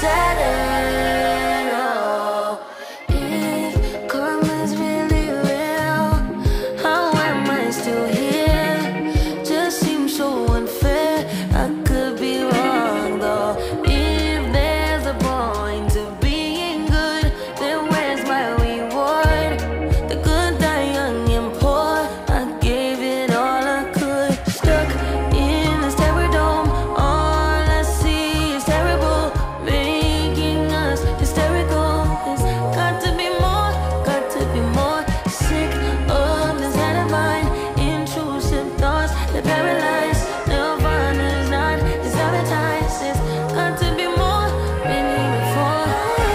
Saturn. Oh, if karma's really real, how am I still here? Just seems so unfair. I could be wrong though. If there's a point to being good, then where's my reward? The good die young and poor. I gave it all I could. Stuck in this terror dome. All I see is terrible, making us hysterical. It's got to be more, got to be more. Sick of this head of mine. Intrusive thoughts that paralyze. Nirvana's not sabotaged. It's got to be more, maybe before.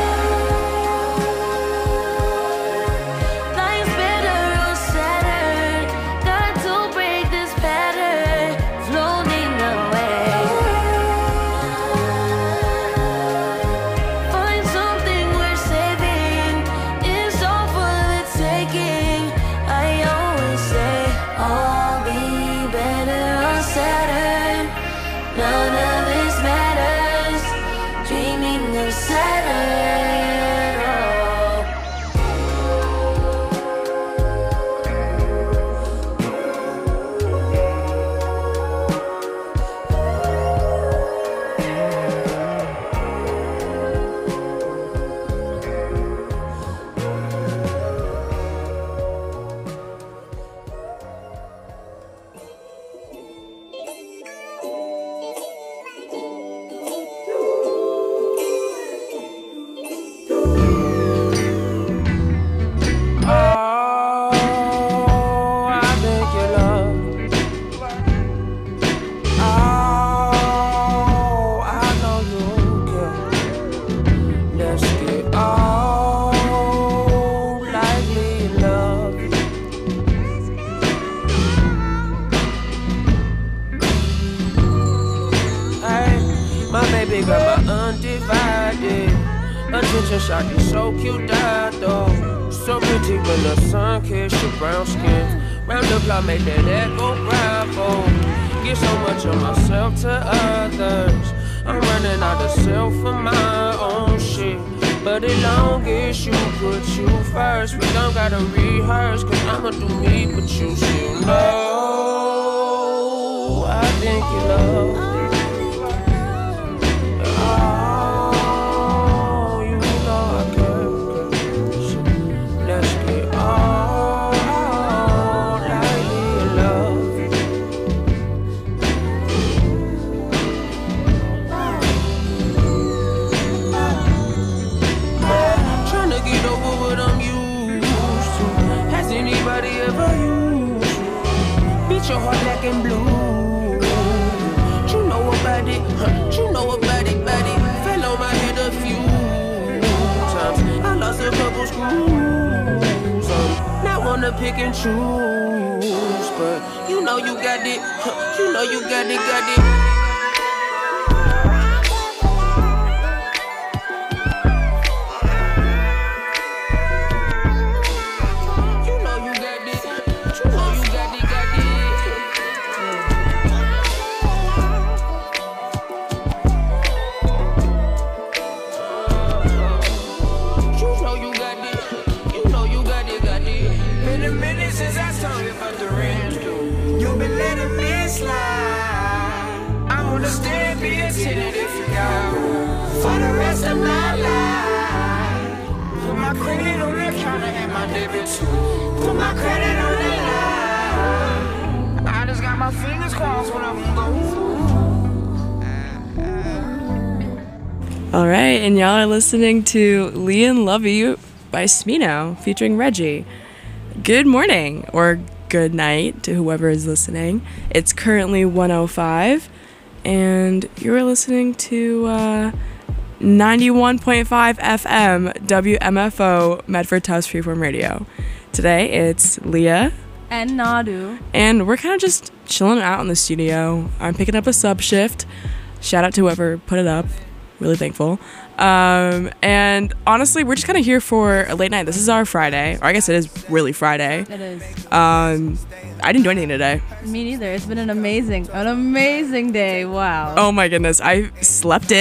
Life's better on Saturn. Got to break this pattern. Floating away. Find something worth saving. It's all for the taking. I always say I'll be better on Saturn. None of this matters. Dreaming of Saturn. Oh. Oh, I think you love. Oh, I know you care. Let's get all lightly in love. Hey, my baby got my undivided attention. Shot you so cute, that though. So pretty when the sun kissed your brown skin. Round the clock, make that echo bravo. Give so much of myself to others. I'm running out of self for my own shit. But as long as you put you first, we don't gotta rehearse. Cause I'ma do me, but you still know I think you love. Oh, you know I care. Let's get all lightly in love. Tryna get over what I'm used to. Has anybody ever used you? Beat your heart black and blue. You know about it, you know about it, buddy. Fell on my head a few times. I lost a couple screws. Now wanna pick and choose, but you know you got it, you know you got it, got it. You know you got it, you know you got it, got it. You know you got it, you know you got it, got it. Been a minute since I told you about the range, dude. You've been letting me slide. I wanna stay and be attentive if you got one. For the rest of my life. Put my credit on the counter and my debit too. Put my credit on the line. I just got my fingers crossed when I'm going through. All right, and y'all are listening to Leon Love You by Smino featuring Reggie. Good morning or good night to whoever is listening. It's currently 1:05, and you're listening to 91.5 FM WMFO Medford Tufts Freeform Radio. Today it's Leah and Nadu, and we're kind of just chilling out in the studio. I'm picking up a sub shift. Shout out to whoever put it up. Really thankful. And honestly, we're just kind of here for a late night. This is our Friday, or I guess it is really Friday. It is. I didn't do anything today. Me neither. It's been an amazing day. Wow. Oh my goodness. I slept in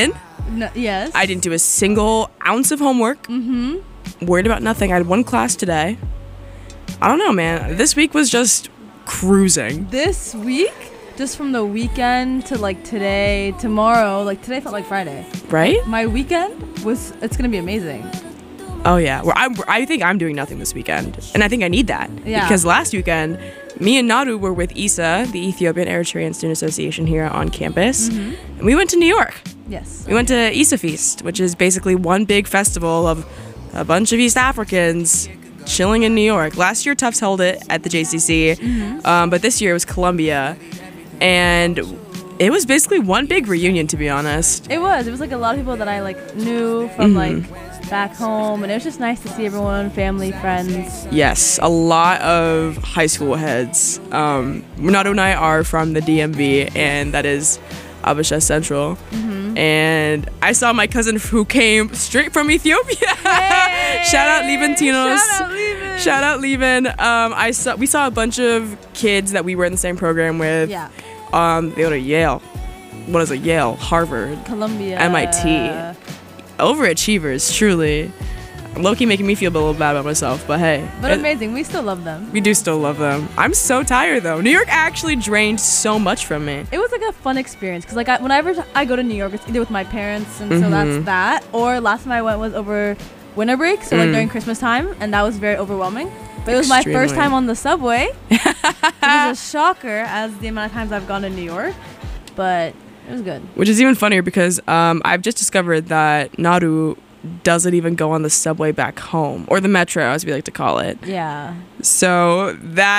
No, yes. I didn't do a single ounce of homework. Worried about nothing. I had one class today. I don't know, man. This week was just cruising. This week, just from the weekend to like today, tomorrow, like today felt like Friday. Right? My weekend it's gonna be amazing. Oh yeah. Well, I think I'm doing nothing this weekend, and I think I need that. Yeah. Because last weekend, me and Naru were with ISA, the Ethiopian Eritrean Student Association here on campus, and we went to New York. Yes. We went to ISA Feast, which is basically one big festival of a bunch of East Africans chilling in New York. Last year, Tufts held it at the JCC, but this year it was Columbia, and it was basically one big reunion, to be honest. It was like a lot of people that I like knew from like back home, and it was just nice to see everyone, family, friends. Yes, a lot of high school heads. Renato and I are from the DMV, and that is Abasha Central. And I saw my cousin who came straight from Ethiopia. Hey! Shout out Levantinos. Shout out Levin. We saw a bunch of kids that we were in the same program with. Yeah. They go to Yale. What is it? Yale, Harvard, Columbia. MIT. Overachievers, truly. Low-key making me feel a little bad about myself, but hey. But amazing. We still love them. We do still love them. I'm so tired though. New York actually drained so much from me. It was like a fun experience because like whenever I go to New York, it's either with my parents, and so that's that. Or last time I went was over winter break, so like during Christmas time, and that was very overwhelming. But it was my first time on the subway. It was a shocker as the amount of times I've gone to New York, but it was good. Which is even funnier because I've just discovered that Naru doesn't even go on the subway back home, or the metro as we like to call it. Yeah. So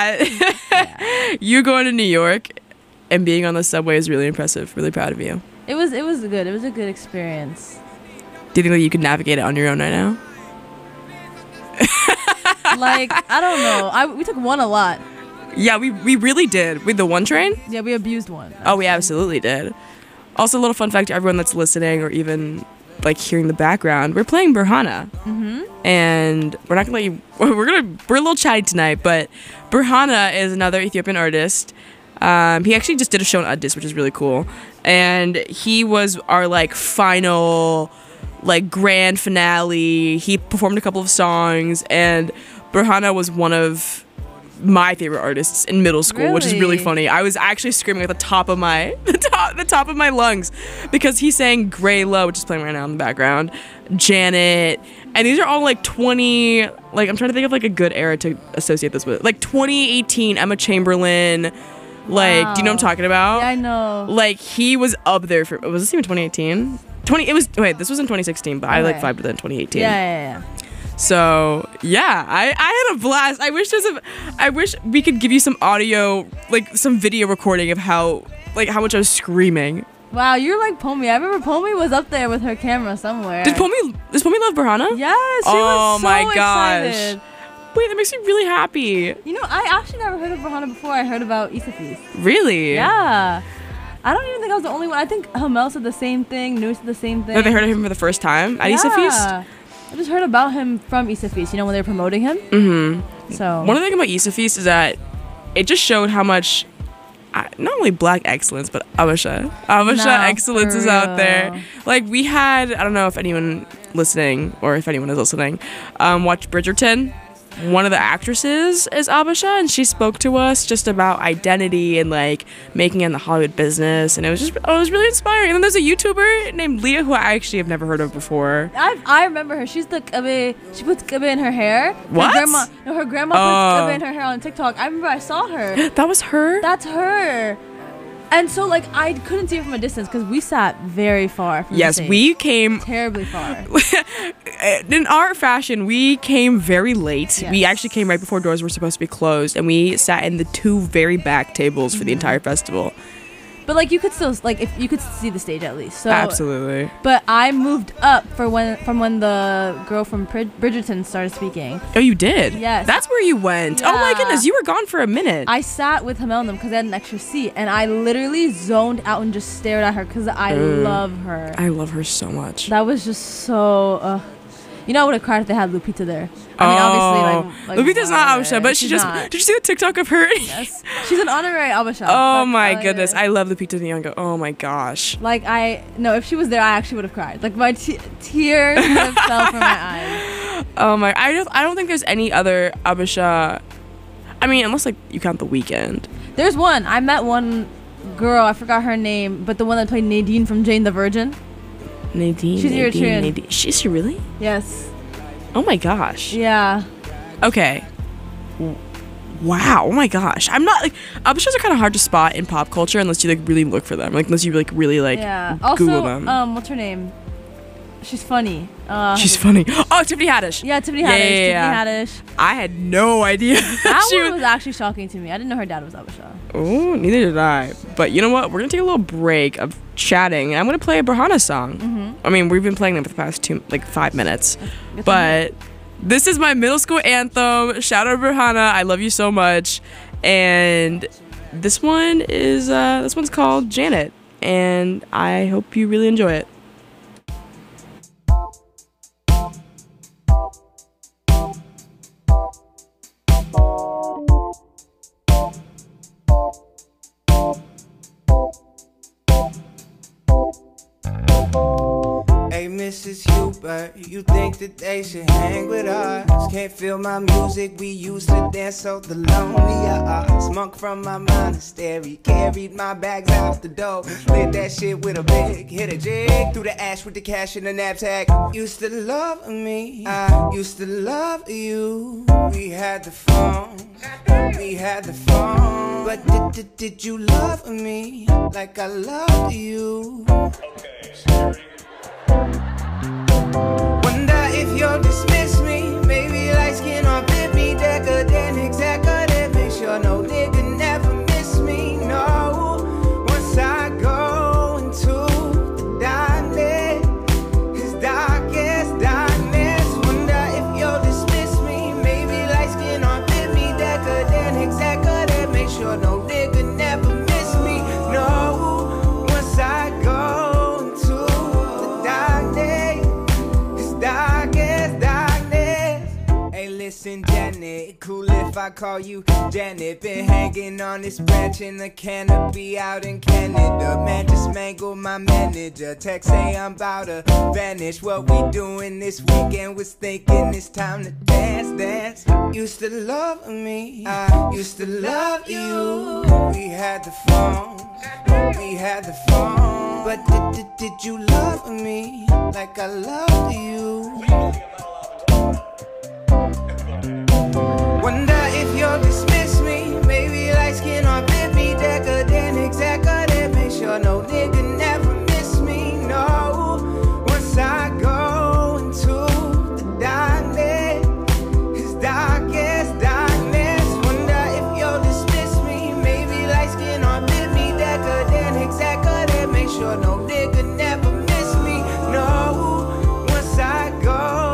that you going to New York and being on the subway is really impressive. Really proud of you. It was good. It was a good experience. Do you think that you could navigate it on your own right now? Like, I don't know. We took one a lot. Yeah, we really did. With the one train? Yeah, we abused one. Oh, we absolutely did. Also, a little fun fact to everyone that's listening or even like hearing the background, we're playing Burhana. And we're not gonna let you, we're a little chatty tonight, but Burhana is another Ethiopian artist. He actually just did a show in Addis, which is really cool. And he was our like final like grand finale. He performed a couple of songs, and Burhana was one of my favorite artists in middle school, which is really funny. I was actually screaming at the top of my the top of my lungs because he sang Grey Low, which is playing right now in the background, Janet, and these are all like 20, like I'm trying to think of like a good era to associate this with, like 2018 Emma Chamberlain, like do you know what I'm talking about? Yeah, I know. Like he was up there for, was this even 2018? This was in 2016, but I like vibed with it in 2018. Yeah. So yeah, I had a blast. I wish we could give you some audio, like some video recording of how much I was screaming. Wow, you're like Pomi. I remember Pomi was up there with her camera somewhere. Does Pomi love Burhana? Yes, she was so my gosh. excited. Wait, that makes me really happy. You know, I actually never heard of Burhana before I heard about Issa Feast. Really? Yeah. I don't even think I was the only one. I think Hamel said the same thing, New said the same thing. No, they heard of him for the first time at Issa Feast? I just heard about him from Issa Feast, you know, when they were promoting him. Mm-hmm. So one of the things about Issa Feast is that it just showed how much, not only black excellence, but Abasha excellence is out there. Like we had, I don't know if anyone listening or if anyone is listening, watch Bridgerton. One of the actresses is Abasha, and she spoke to us just about identity and like making it in the Hollywood business, and it was really inspiring. And then there's a YouTuber named Leah who I actually have never heard of before. I remember her. She's the kabe. She puts kabe in her hair. What? Her grandma puts kabe in her hair on TikTok. I remember I saw her. That was her? That's her. And so, like, I couldn't see her from a distance because we sat very far from the stage. We came terribly far. In our fashion, we came very late. Yes. We actually came right before doors were supposed to be closed, and we sat in the two very back tables for the entire festival. But like you could still if you could see the stage at least. So absolutely. But I moved up from when the girl from Bridgerton started speaking. Oh, you did? Yes. That's where you went. Yeah. Oh my goodness, you were gone for a minute. I sat with Hamel and them because they had an extra seat, and I literally zoned out and just stared at her because I love her. I love her so much. That was just so. You know, I would have cried if they had Lupita there. I mean, obviously, like Lupita's not Abisha, but she just. not. Did you see the TikTok of her? Yes, she's an honourary Abisha. Oh my goodness, I love Lupita Nyong'o. Oh my gosh. Like if she was there, I actually would have cried. Like my tears would have fell from my eyes. Oh my, I don't think there's any other Abisha. I mean, unless like you count The Weeknd. There's one. I met one girl. I forgot her name, but the one that played Nadine from Jane the Virgin. Nadine. She's Eritrean. Nadine. Is she really? Yes. Oh my gosh. Yeah. Okay. Wow. Oh my gosh. I'm not like Abishas are kind of hard to spot in pop culture unless you like really look for them. Like unless you like really like Google them. What's her name? She's funny. She's funny. Oh, Tiffany Haddish. Yeah, Tiffany Haddish. Tiffany Haddish. I had no idea. That one was actually shocking to me. I didn't know her dad was Abisha. Oh, neither did I. But you know what? We're gonna take a little break of chatting, and I'm gonna play a Berhana song. Mm-hmm. I mean, we've been playing them for the past 5 minutes. But this is my middle school anthem. Shout out Berhana. I love you so much. And this one is this one's called Janet, and I hope you really enjoy it. Hey, Mrs. Hubert, you think that they should hang with us? Can't feel my music, we used to dance so the lonely Smunk from my monastery, carried my bags out the door. Lit that shit with a big, hit a jig through the ash with the cash in the knapsack. Used to love me, I used to love you. We had the phone, but did you love me like I loved you? Wonder if you'll dismiss me. Maybe light skin or flip me. Decadent, executive. Make sure no nigga never miss me. No. Once I go into the darkness, his darkest darkness. Wonder if you'll dismiss me. Maybe light skin or flip me. Decadent, executive. Make sure no nigga never miss me. No. Once I go. Listen, Janet, cool if I call you Janet. Been hanging on this branch in the canopy out in Canada. Man, just mangled my manager. Text say I'm about to vanish. What we doing this weekend was thinking it's time to dance. Used to love me, I used to love you. We had the phone, but did you love me like I loved you? Wonder if you'll dismiss me. Maybe light skin or flip me. Decadent, executive. Make sure no nigga never miss me. No. Once I go into the darkness, his darkest darkness. Wonder if you'll dismiss me. Maybe light skin or flip me. Decadent, executive. Make sure no nigga never miss me. No. Once I go.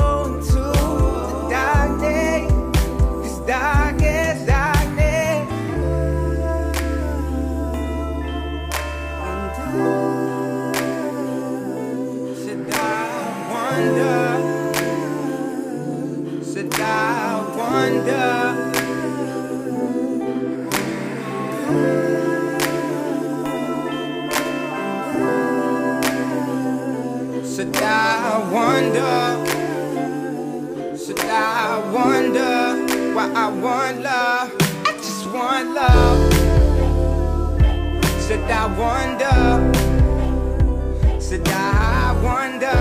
Darkest darkness. Said I wonder. Said I wonder. Said I wonder. Said I wonder. Why I want love, I just want love. Said I wonder. Said I wonder.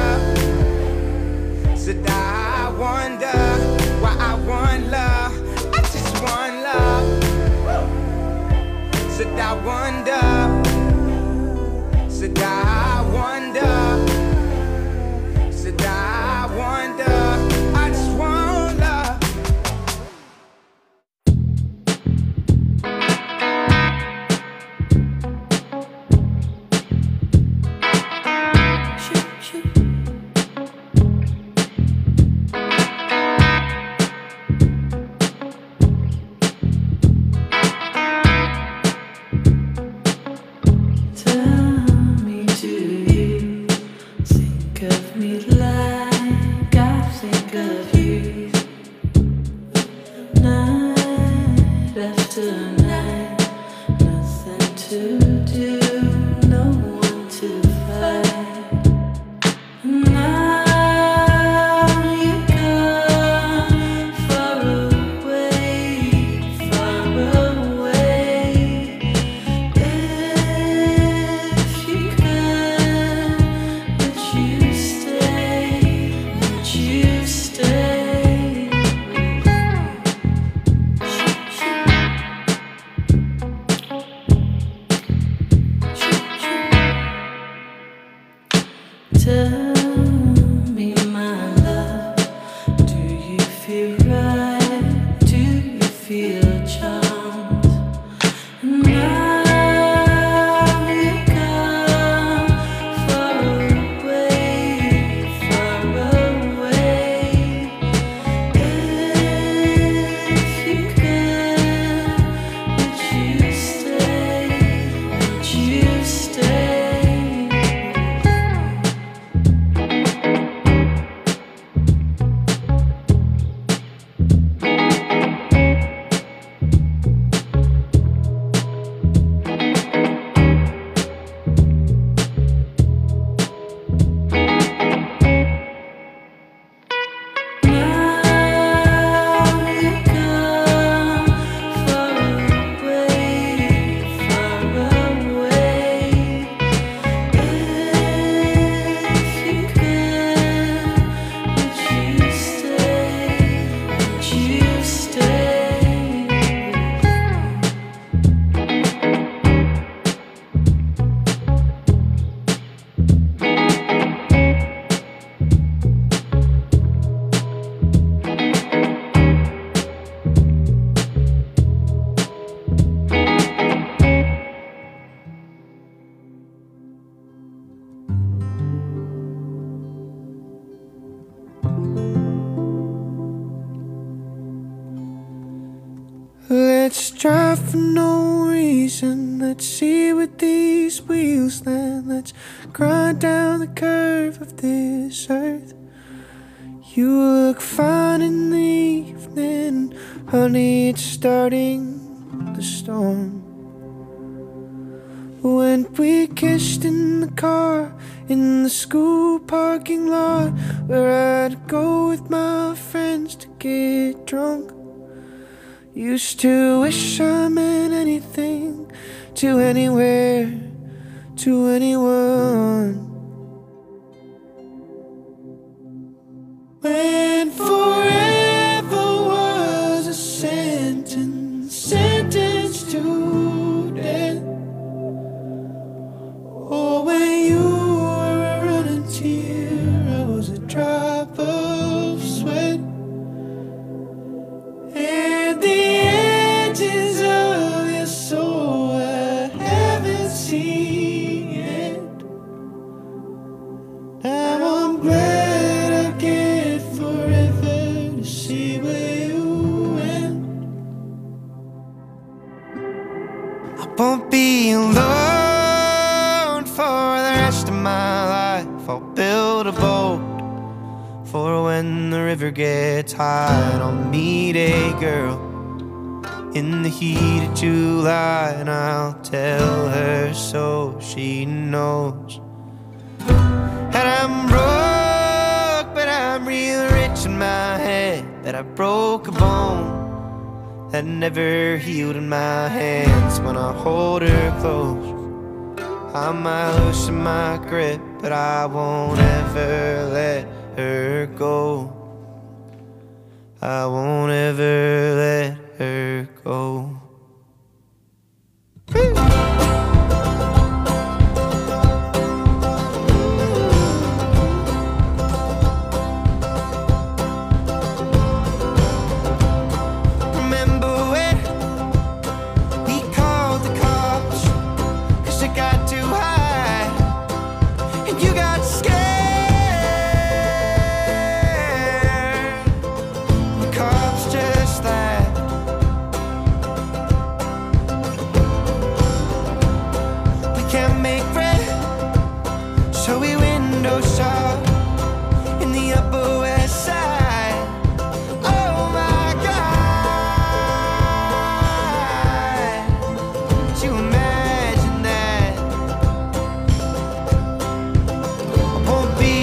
Said I wonder. Why I want love, I just want love. Said I wonder. Said I wonder. Said I wonder. I just want love. Let's drive for no reason. Let's see with these wheels. Then let's grind down the curve of this earth. You look fine in the evening, honey, it's starting the storm. When we kissed in the car, in the school parking lot, where I'd go with my friends to get drunk. Used to wish I meant anything to anywhere, to anyone. When forever was a sentence, sentenced to death. Or when you were a running tear, I was a drop of sweat. And the edges of your soul I haven't seen yet. Now I'm glad I get forever to see where you went. I won't be alone for the rest of my life. I'll build a boat for when the river gets high, and I'll meet a girl in the heat of July, and I'll tell her so she knows that I'm broke, but I'm real rich in my head. That I broke a bone that never healed in my hands. When I hold her close, I might loosen my grip, but I won't ever let her go. I won't ever let her go. Remember when we called the cops 'cause it got too high and you got scared. The cops just laughed. We can't make rent, so we window shop in the Upper West Side. Oh my God, could you imagine that? I won't be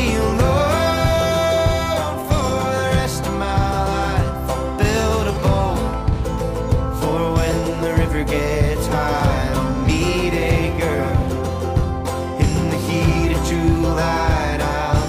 alone for the rest of my life. I'll build a boat for when the river gets high. I'll meet a girl in the heat of July, and I'll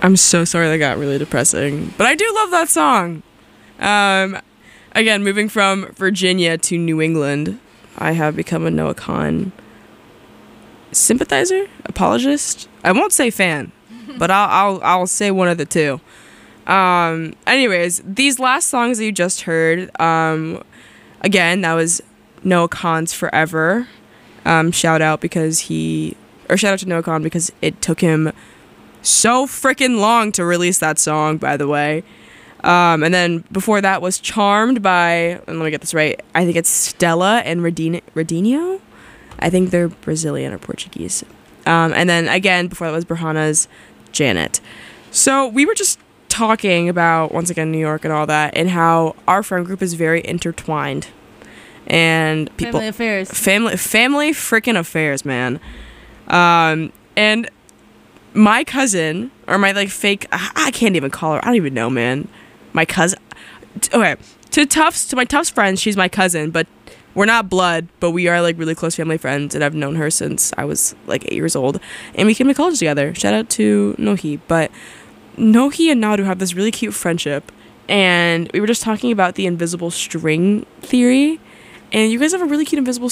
I'm so sorry that got really depressing, but I do love that song. Again, moving from Virginia to New England, I have become a Noah Kahan sympathizer, apologist. I won't say fan, but I'll say one of the two. Anyways, these last songs that you just heard, again, that was Noah Kahan's Forever. Shout out to Noah Kahan because it took him so freaking long to release that song, by the way. And then before that was Charmed by, and let me get this right, I think it's Stella and Radinho. I think they're Brazilian or Portuguese. And then again, before that was Berhana's Janet. So we were just talking about, once again, New York and all that, and how our friend group is very intertwined. And people... Family affairs. Family freaking affairs, man. And my cousin, or my like fake, I can't even call her, I don't even know, man. My cousin, okay, to my Tufts friends, she's my cousin, but we're not blood, but we are like really close family friends, and I've known her since I was like 8 years old, and we came to college together. Shout out to Nohi. But Nohi and Nadu have this really cute friendship, and we were just talking about the invisible string theory, and you guys have a really cute invisible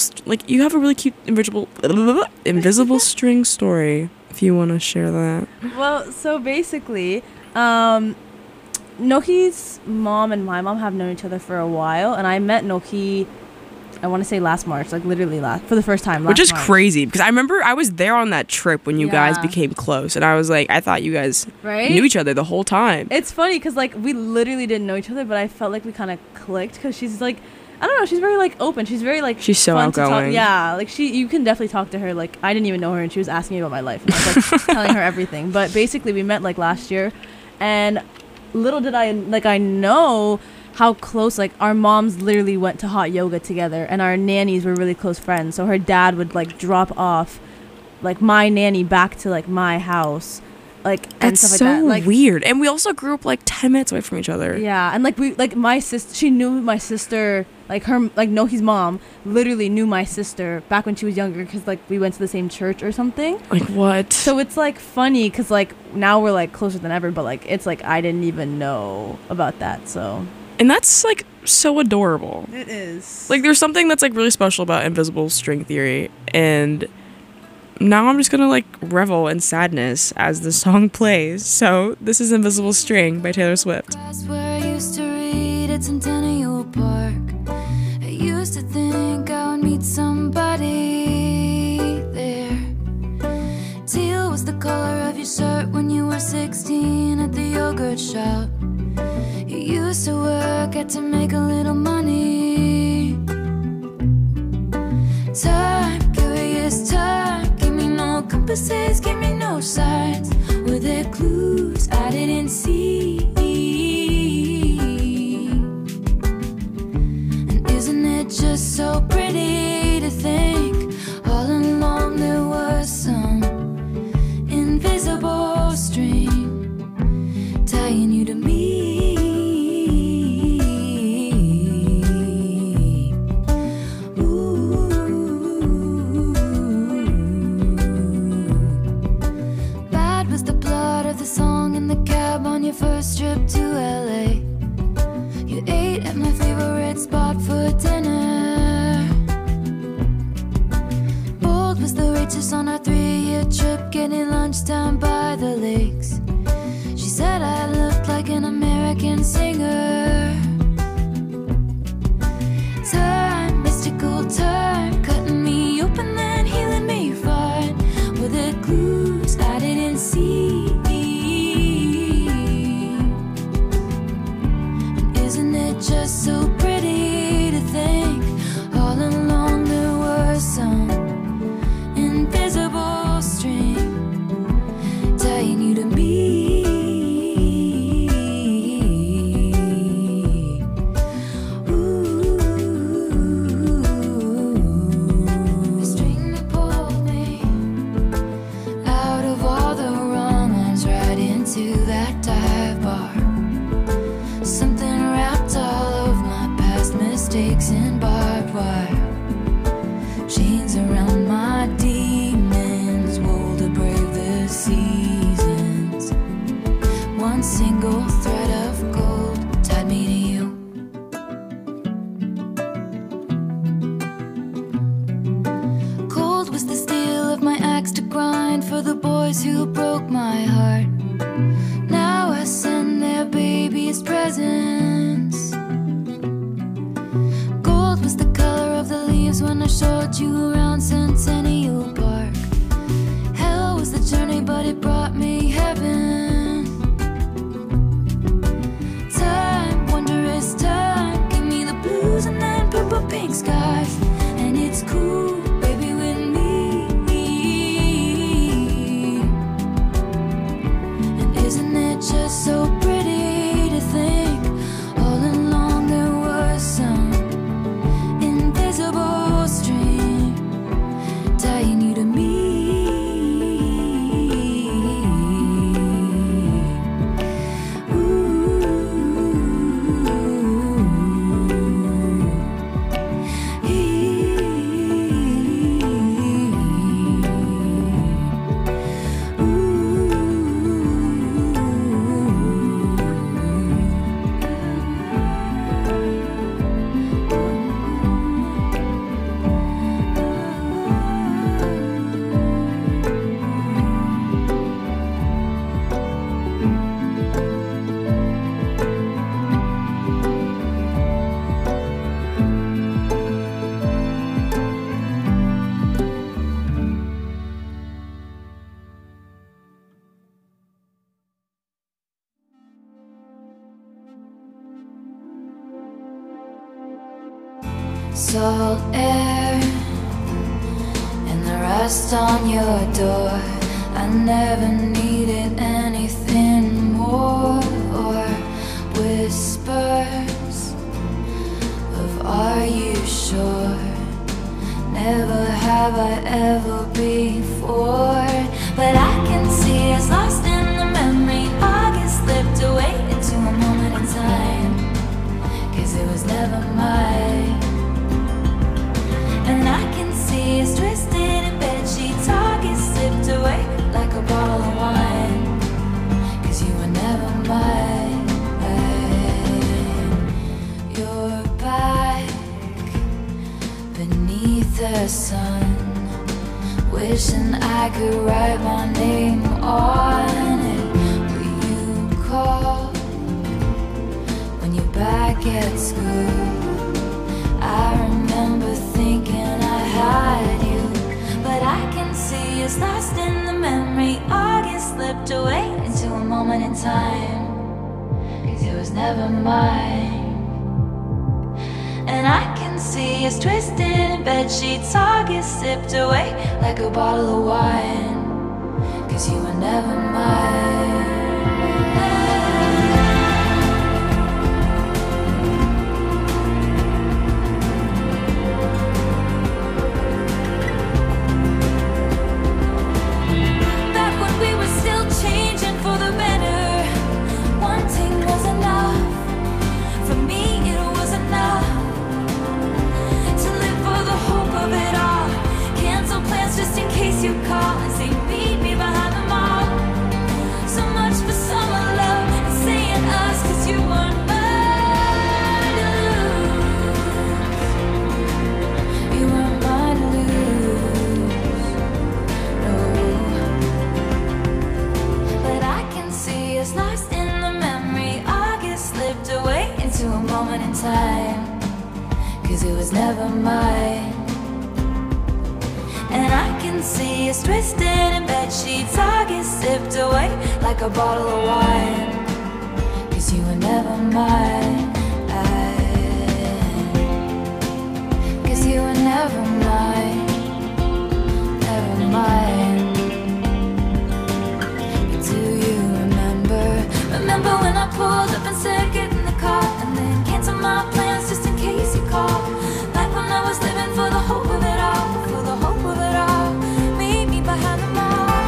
string story, if you want to share that. Well, so basically, Nohi's mom and my mom have known each other for a while, and I met Nohi, I want to say last March, like literally for the first time. Which is crazy, because I remember I was there on that trip when you guys became close, and I was like, I thought you guys knew each other the whole time. It's funny, because like we literally didn't know each other, but I felt like we kind of clicked, because she's like, I don't know, she's very like open, she's very like, she's so fun outgoing. to talk. Yeah, like you can definitely talk to her. Like I didn't even know her, and she was asking me about my life, and I was like telling her everything. But basically we met like last year, and little did I know how close, like our moms literally went to hot yoga together, and our nannies were really close friends. So her dad would like drop off like my nanny back to like my house, like, and that's stuff like so that. Like weird. And we also grew up like 10 minutes away from each other. Yeah, and like my sister, she knew my sister, like her, like Nohi's mom literally knew my sister back when she was younger, because like we went to the same church or something. Like what? So it's like funny, because like now we're like closer than ever, but like it's like I didn't even know about that. So, and that's like so adorable. It is. Like there's something that's like really special about invisible string theory, and now I'm just gonna like revel in sadness as the song plays. So this is Invisible String by Taylor Swift. That's where I used to read at Centennial Park. I used to think I would meet somebody there. Teal was the color of your shirt when you were 16 at the yogurt shop. You used to work, had to make a little money. Time, curious time, gave me no compasses, gave me no signs. Were there clues I didn't see? And isn't it just so pretty to think all along there was some invisible string tying you to me? First trip to LA, you ate at my favorite spot for dinner. Bold was the waitress on our 3-year trip, getting lunch down by the lakes. She said I looked like an American singer. Time, mystical time, cutting me open and healing me fine. Were there clues I didn't see? Just so pretty to think all along there was some invisible string tying you to me. Ooh, the string that pulled me out of all the wrong ones right into that dive bar. Something wrapped all of my past mistakes in barbed wire. Chains around my demons, wool to brave the seasons. was the steel of my axe to grind for the boys who broke my heart. Now I send their babies presents. Gold was the color of the leaves when I showed you around Centennial Park. Hell was the journey, but it brought me heaven. Time, wondrous time, give me the blues and then purple pink skies. And it's cool, baby, with me. And isn't it just so pretty to think all along there was some invisible string tying you to me. Salt air and the rust on your door. I never needed anything more, or whispers of are you sure? Never have I ever before. But I can see it's lost in the memory. August slipped away into a moment in time, 'cause it was never mine. And I can see us twisted in bedsheets. August slipped away like a bottle of wine, 'cause you were never mine. You're back beneath the sun, wishing I could write my name on it. Will you call when you're back at school? I remember thinking I had you, but I can see it's lost in the memory. August slipped away into a moment in time, 'cause it was never mine. And I can see us twisted in bedsheets. August slipped away like a bottle of wine, 'cause you were never mine. Just in case you call and say meet me behind the mall. So much for summer love and saying us, 'cause you weren't mine to lose. You weren't mine to lose, no. But I can see us lost in the memory. August slipped away into a moment in time, 'cause it was never mine. And I can see us twisted in bedsheets. August slipped away like a bottle of wine, 'cause you were never mine. 'Cause you were never mine, never mine. But do you remember? Remember when I pulled up and said get in the car, and then canceled my plans just in case you called? Like when I was living for the hope of it all, for the hope of it all. Meet me behind the mall.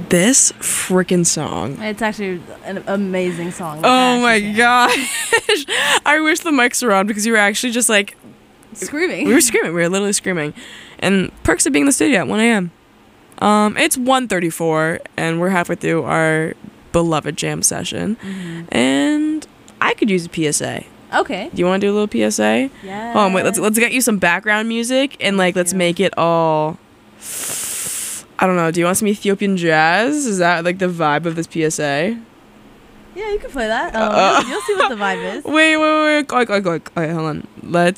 This freaking song. It's actually an amazing song. Oh my gosh. I wish the mics were on because you were actually just like screaming. We were screaming. We were literally screaming. And perks of being in the studio at 1 a.m. It's 1:34 and we're halfway through our beloved jam session. And I could use a PSA. Okay. Do you want to do a little PSA? Yeah. Hold on, wait, let's get you some background music and like let's make it all, I don't know, do you want some Ethiopian jazz? Is that like the vibe of this PSA? Yeah, you can play that. You'll see what the vibe is. Wait. Okay, hold on. Let's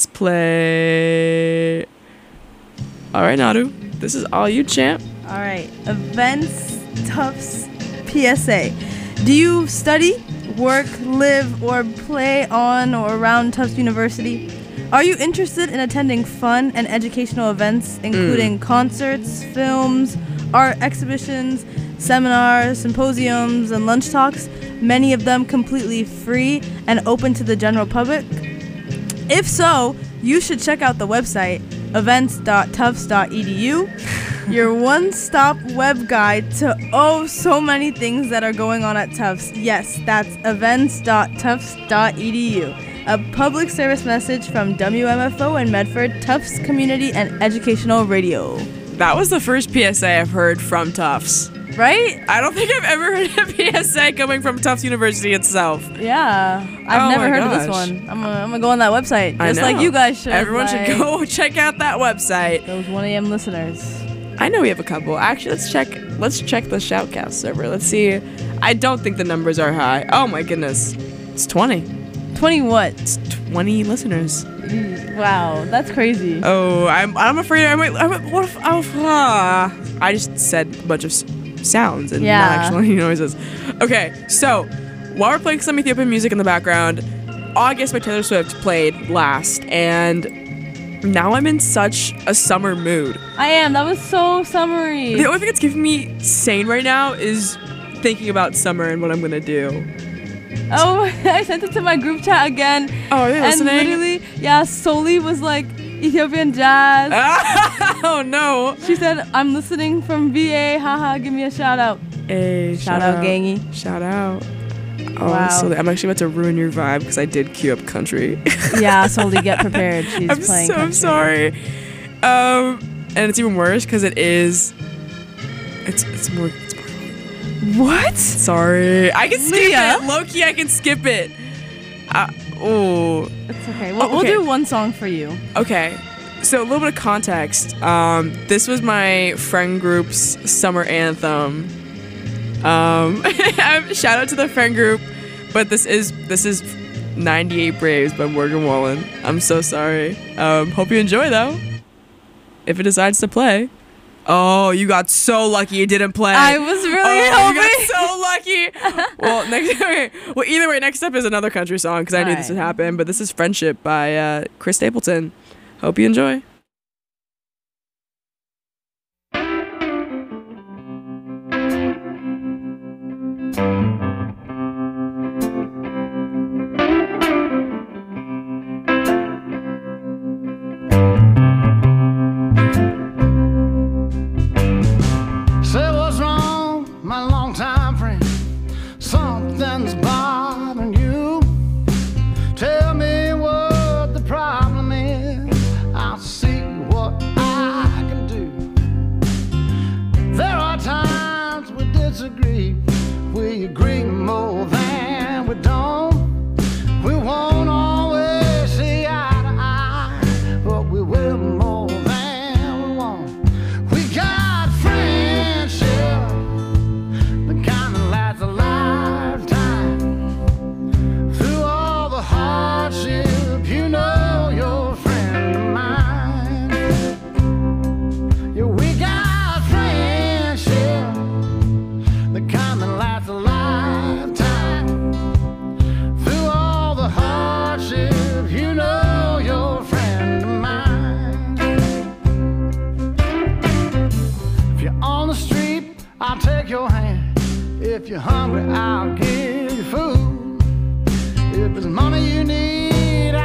play. All right, Nadu. This is all you, champ. All right. Events, Tufts, PSA. Do you study, work, live, or play on or around Tufts University? Are you interested in attending fun and educational events, including concerts, films, art exhibitions, seminars, symposiums, and lunch talks, many of them completely free and open to the general public? If so, you should check out the website events.tufts.edu, your one-stop web guide to so many things that are going on at Tufts. Yes, that's events.tufts.edu. A public service message from WMFO and Medford, Tufts Community and Educational Radio. That was the first PSA I've heard from Tufts. Right? I don't think I've ever heard a PSA coming from Tufts University itself. Yeah. I've never heard of this one. I'm gonna go on that website. Just like you guys should. Everyone should go check out that website. Those 1 a.m. listeners. I know we have a couple. Actually, let's check the Shoutcast server. Let's see. I don't think the numbers are high. Oh my goodness. It's 20. 20 what? It's 20 listeners. Wow, that's crazy. Oh, I'm afraid I might what if I just said a bunch of sounds and not actually any noises. Okay, so while we're playing some Ethiopian music in the background, August by Taylor Swift played last, and now I'm in such a summer mood. I am. That was so summery. The only thing that's keeping me sane right now is thinking about summer and what I'm gonna do. Oh, I sent it to my group chat again. Oh, are they listening? And literally, Soli was like, Ethiopian jazz. Oh no. She said, I'm listening from VA. Haha, give me a shout out. Hey, shout out, gangy. Shout out. Oh, wow. Soli, I'm actually about to ruin your vibe because I did queue up country. Yeah, Soli, get prepared. She's playing country. I'm sorry. And it's even worse because it's more. What? Sorry. I can skip it. Low-key, I can skip it. It's okay. We'll do one song for you. Okay. So a little bit of context. This was my friend group's summer anthem. Shout out to the friend group, but this is 98 Braves by Morgan Wallen. I'm so sorry. Hope you enjoy though. If it decides to play. Oh, you got so lucky it didn't play. I was really hoping. You got so lucky. Well, either way, next up is another country song because I knew this would happen. But this is Friendship by Chris Stapleton. Hope you enjoy. If you're hungry, I'll give you food. If it's money you need,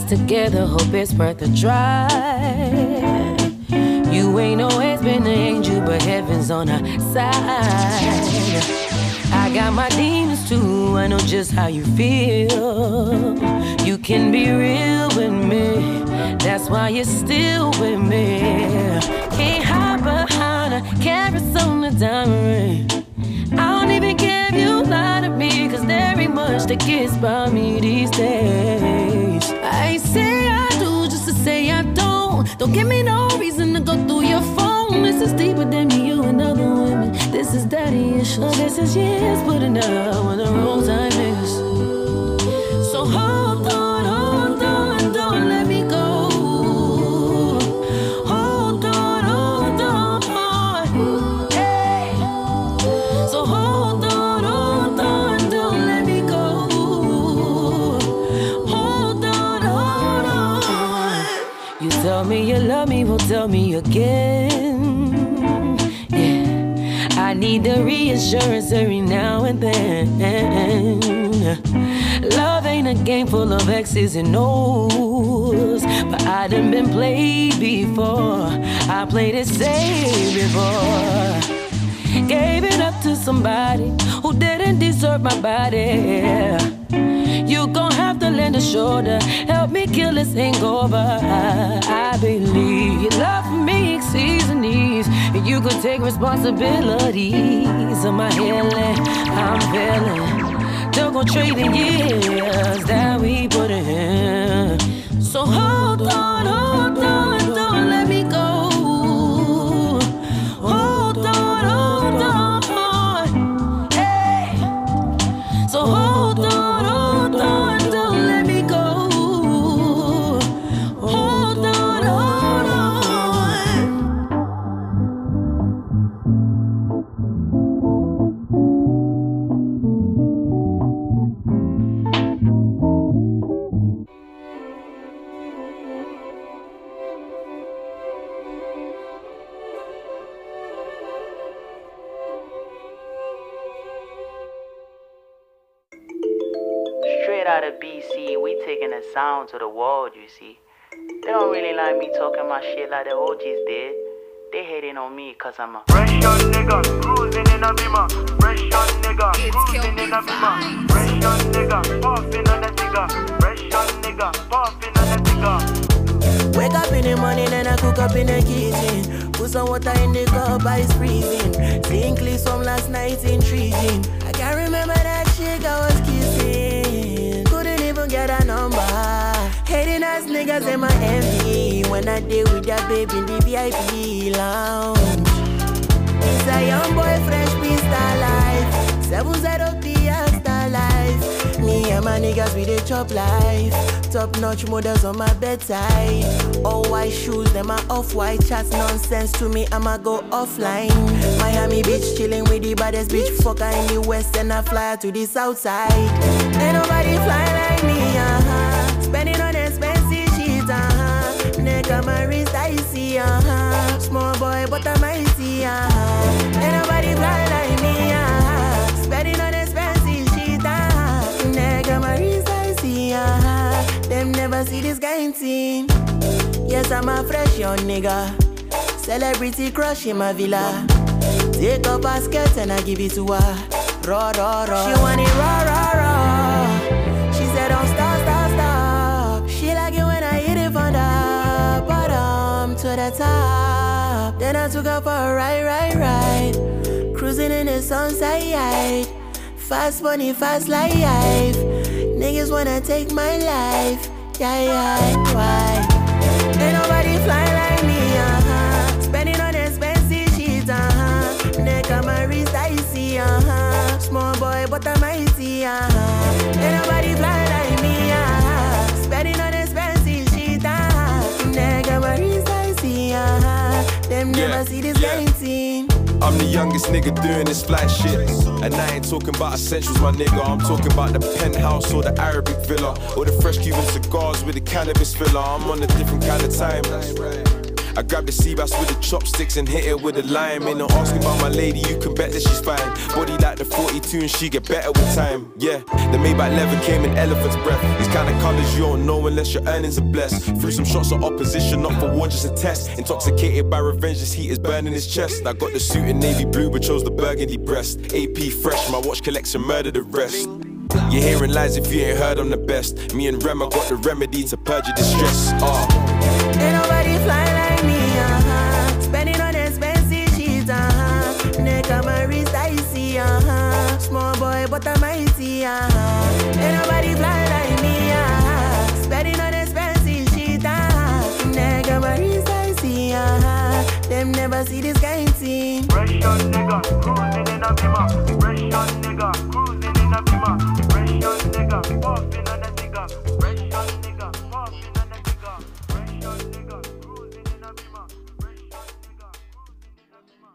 together, hope it's worth a try. You ain't always been an angel, but heaven's on our side. I got my demons too, I know just how you feel. You can be real with me, that's why you're still with me. Can't hide behind a carats on the diamond ring. I don't even care if you lie to me, cause there ain't much that gets by me these days. I say I do just to say I don't. Don't give me no reason to go through your phone. This is deeper than me, you and other women. This is daddy issues. This is years putting out when the wrong time is. So hold on, don't let me go. Hold on, hey. So hold on, don't let me go. Hold on. You tell me you love me, well tell me again. Yeah, I need the reassurance every now and then. Love ain't a game full of X's and O's, but I done been played before. I played it safe before. Gave it up to somebody who didn't deserve my body. You gon' have to lend a shoulder, help me kill this hangover. I believe your love for me exceeds the needs, and you could take responsibilities of my healing. I'm feeling don't gon' trade the years that we put in. So hold on, don't let me go. Hold on, hey. So hold on, don't let me go. Hold on. Straight out of BC, we taking the sound to the world, you see. They don't really like me talking my shit like the OGs did. They hating on me cause I'm a fresh young nigga, cruising in a Beamer. Fresh young nigga, cruising in a Beamer. Fresh young nigga, puffing on the Tigger. Fresh young nigga, puffing on the Tigger. Wake up in the morning and I cook up in the kitchen. Put some water in the cup, ice freezing. Seeing clips from last night intriguing. I can't remember that chick I was kissing. Couldn't even get a number. Hating ass niggas in my envy. When I deal with that baby in the VIP lounge. It's a young boy, fresh beast life. 703 star life. Me and my niggas with the chop life. Top notch models on my bedside. All white shoes, them are off-white. Chats nonsense to me, I'ma go offline. Miami Beach, chilling with the baddest bitch. Fucker in the west and I fly to the south side. Ain't nobody fly like me, Spending on expensive shit, Neck on my wrist, I see, Small boy, but I'm icy, Ain't nobody fly like me, Spending on expensive shit, Neck on my wrist, I see, Them never see this kind thing. Yes, I'm a fresh young nigga. Celebrity crush in my villa. Take up a skirt and I give it to her. Raw. She want it raw. She said don't stop. She like it when I hit it from the bottom to the top. Then I took her for a ride. Cruising in the sunset. Fast money, fast life. Niggas wanna take my life. Yeah, why? Ain't nobody fly like me, Spending on expensive shit, Neck on my wrist, I see, Small boy, but I'm icy, Ain't nobody fly like me, Spending on expensive shit, Neck on my wrist, I see, Them never see this kind thing. I'm the youngest nigga doing this fly shit. And I ain't talking about essentials, my nigga. I'm talking about the penthouse or the Arabic villa, or the fresh Cuban cigars with the cannabis filler. I'm on a different kind of time. I grab the sea bass with the chopsticks and hit it with a lime. Ain't no asking about my lady, you can bet that she's fine. Body like the 42 and she get better with time. Yeah, the Maybach leather came in elephant's breath. These kind of colours you don't know unless your earnings are blessed. Threw some shots of opposition, not for war, just a test. Intoxicated by revenge, this heat is burning his chest. I got the suit in navy blue, but chose the burgundy breast. AP fresh, my watch collection murdered the rest. You're hearing lies if you ain't heard I'm the best. Me and Rem, I got the remedy to purge your distress. Ain't nobody fly like me, spending on expensive shit, neck on my wrist icy, small boy but I'm mighty, ain't nobody fly like me, spending on expensive shit, neck on my wrist icy, them never see this kind of thing. Fresh young nigga, cruising in a bima. Fresh young nigga, cruising in a bima. Fresh young nigga, puffing on a nigga. Fresh young nigga, puffing on a nigga. Fresh young nigga, cruising in a bima. Fresh young nigga, cruising in a bima.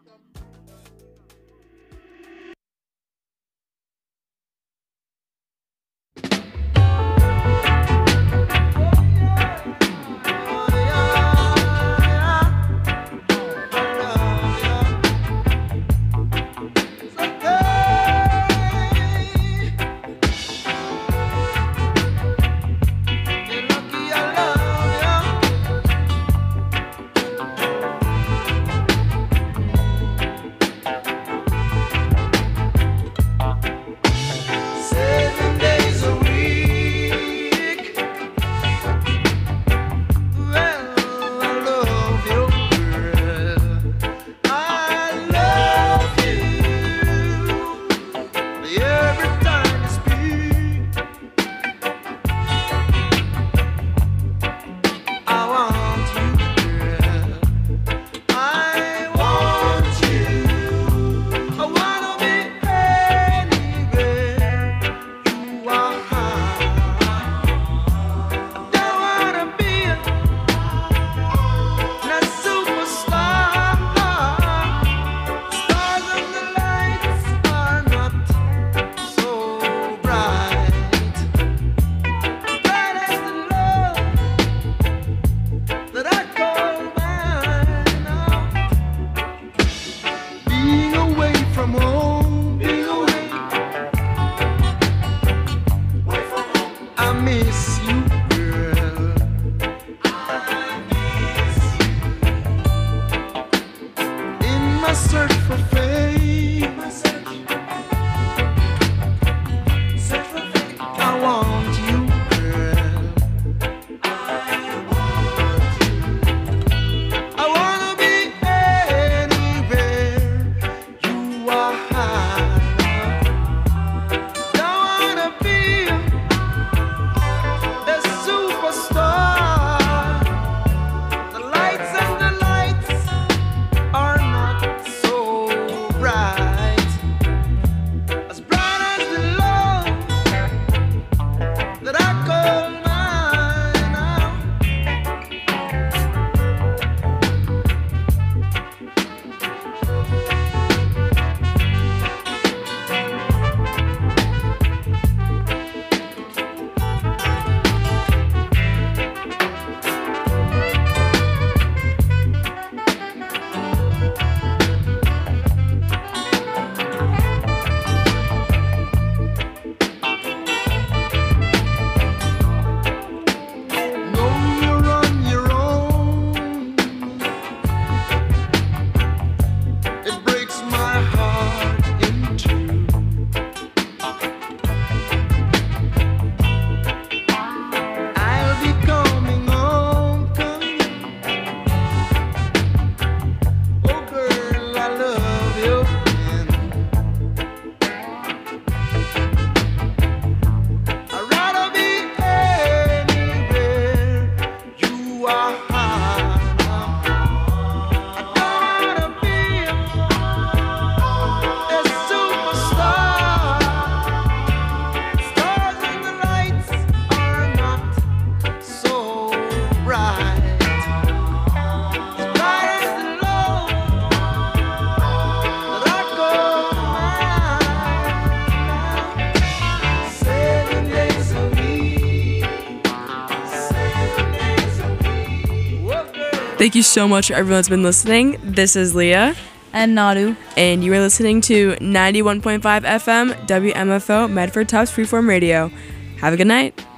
Thank you so much, everyone that's been listening. This is Leah. And Nadu. And you are listening to 91.5 FM, WMFO, Medford Tufts Freeform Radio. Have a good night.